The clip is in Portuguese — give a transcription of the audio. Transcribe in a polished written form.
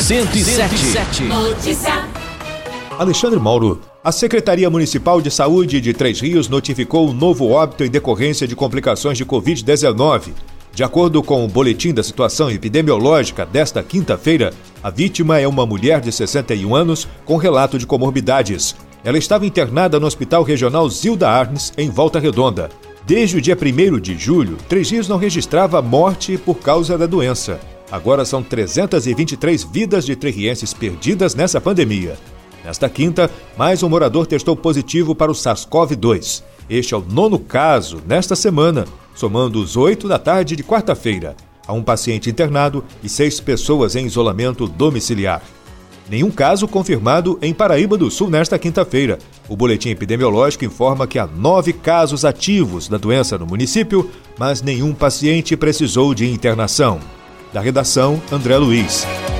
107. Notícia. Alexandre Mauro. A Secretaria Municipal de Saúde de Três Rios notificou um novo óbito em decorrência de complicações de Covid-19. De acordo com o boletim da situação epidemiológica desta quinta-feira, a vítima é uma mulher de 61 anos com relato de comorbidades. Ela estava internada no Hospital Regional Zilda Arnes, em Volta Redonda. Desde o dia 1º de julho, Três Rios não registrava morte por causa da doença. Agora são 323 vidas de trêsrienses perdidas nessa pandemia. Nesta quinta, mais um morador testou positivo para o SARS-CoV-2. Este é o 9º caso nesta semana, somando os 8 da tarde de quarta-feira. Há um paciente internado e 6 pessoas em isolamento domiciliar. Nenhum caso confirmado em Paraíba do Sul nesta quinta-feira. O boletim epidemiológico informa que há 9 casos ativos da doença no município, mas nenhum paciente precisou de internação. Da redação, André Luiz.